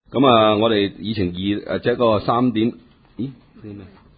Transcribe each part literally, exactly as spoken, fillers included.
咁啊，我哋議程二誒即係個三點，咦？咩？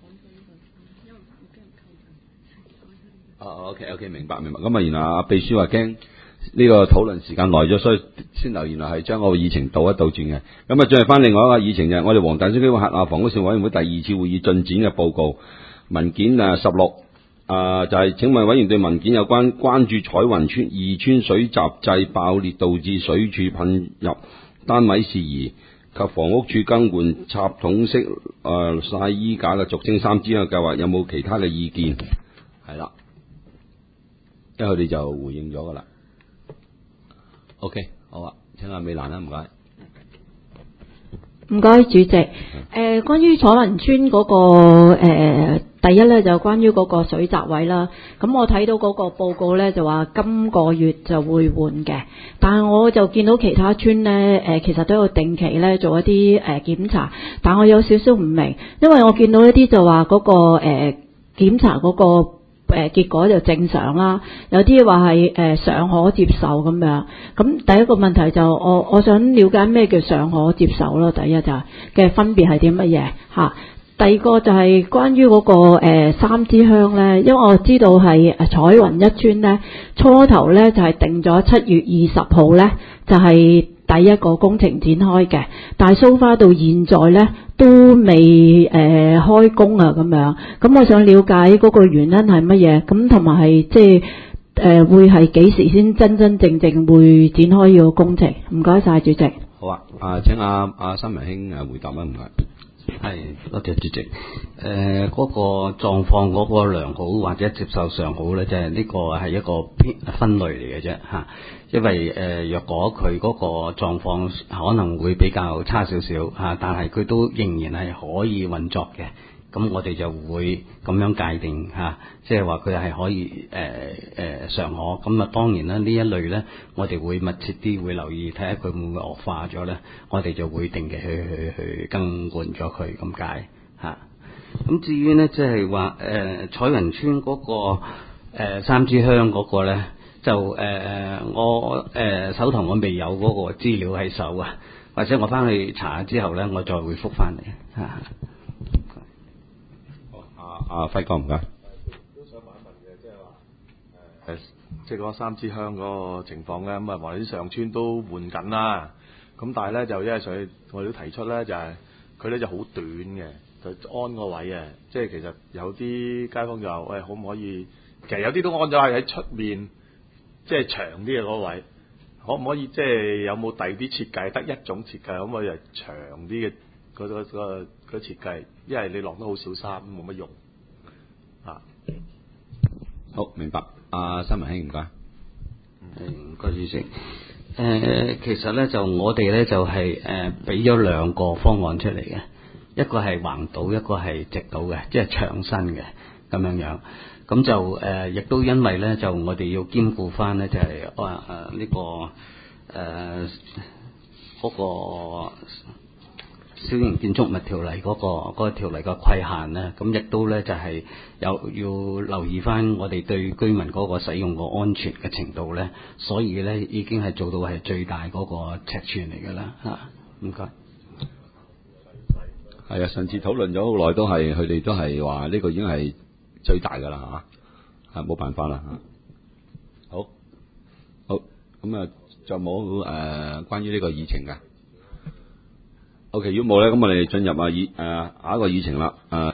哦 ，OK OK， 明白明白。咁啊，原來阿秘書話驚呢個討論時間耐咗，所以先留。原來係將個議程倒一倒轉嘅。咁啊，進入翻另外一個議程就係我哋黃大仙區轄下房屋事務委員會第二次會議進展嘅報告文件啊十六啊，就係、是、請問委員對文件有關關注彩雲村二村水閘掣爆裂導致水柱噴入單位事宜及房屋處更換插筒式誒、呃、曬衣架嘅俗稱三支香嘅計劃有冇其他嘅意見？係啦，因為佢哋就回應咗噶啦。OK， 好啊，請阿美蘭啦，唔該。 唔該，主席。誒、呃，關於彩雲村嗰、那個、呃、第一咧就關於嗰個水閘位啦。咁我睇到嗰個報告咧就話今個月就會換嘅，但係我就見到其他村咧誒、呃，其實都有定期咧做一啲誒、呃、檢查，但我有少少唔明，因為我見到一啲就話嗰、那個誒、呃、檢查嗰、那個。誒結果就正常啦，有啲話係誒尚可接受咁樣。咁第一個問題就我我想了解咩叫尚可接受咯。第一就係嘅分別係啲乜嘢嚇？第二個就係關於嗰、那個、呃、三支香咧，因為我知道係彩雲一村咧初頭咧就係、是、定咗七月二十號咧就係、是、第一個工程展開嘅，但係 so far 到現在咧都未誒、呃、開工啊咁樣。咁我想了解嗰個原因係乜嘢？咁同埋係即係誒會係幾時先真真正正會展開呢個工程？唔該晒主席。 好啊，啊請阿阿新民兄誒回答啦，唔該。 係，多謝主席。誒、呃，嗰、那個狀況嗰個良好或者接受上好咧，就係、是、呢個係一個分類嚟嘅啫嚇。因為誒、呃，若果佢嗰個狀況可能會比較差少少嚇，但係佢都仍然係可以運作嘅。咁我哋就會咁樣界定嚇，即係話佢係可以誒誒尚可。咁啊當然啦，呢一類咧，我哋會密切啲會留意，睇下佢會唔會惡化咗咧，我哋就會定期去去去更換咗佢咁解嚇。咁至於咧，即係話誒彩雲村嗰、那個、呃、三支香嗰個咧，就誒、呃、我誒、呃、手頭我未有嗰個資料喺手啊，或者我翻去查下之後咧，我再會覆翻嚟嚇。 阿輝哥唔該。 都想問一問嘅，即係話誒，即係嗰三支香嗰個情況咧，咁啊，黃大仙上村都換緊啦。咁但係咧，就因為上去我哋都提出咧，就係佢咧就好短嘅，就安個位啊。即係其實有啲街坊就話：喂，可唔可以？其實有啲都安咗係喺出面，即係長啲嘅嗰位，可唔可以即係有冇第二啲設計？得一種設計，可唔可以係長啲嘅嗰個嗰個嗰個設計？因為你落得好少衫，冇乜用。啊， 好明白。阿新民兄唔該。 唔該主席。誒、呃，其實咧就我哋咧就係誒俾咗兩個方案出嚟嘅，一個係橫倒，一個係直倒嘅，即係長身嘅咁樣樣。咁就誒，亦、呃、都因為咧就我哋要兼顧翻咧就係話誒呢個誒嗰、呃那個。小型建築物條例嗰、那個嗰、那個條例嘅規限咧，咁亦都咧就係、是、有要留意翻我哋對居民嗰個使用個安全嘅程度咧，所以咧已經係做到係最大嗰個尺寸嚟㗎啦嚇。唔該。 係啊，上次討論咗好耐，都係佢哋都係話呢個已經係最大㗎啦嚇，係冇辦法啦嚇。好，好咁啊，就冇誒關於呢個議程㗎。O.K. 如果冇咧，咁我哋進入啊議誒下一個議程啦，誒、呃。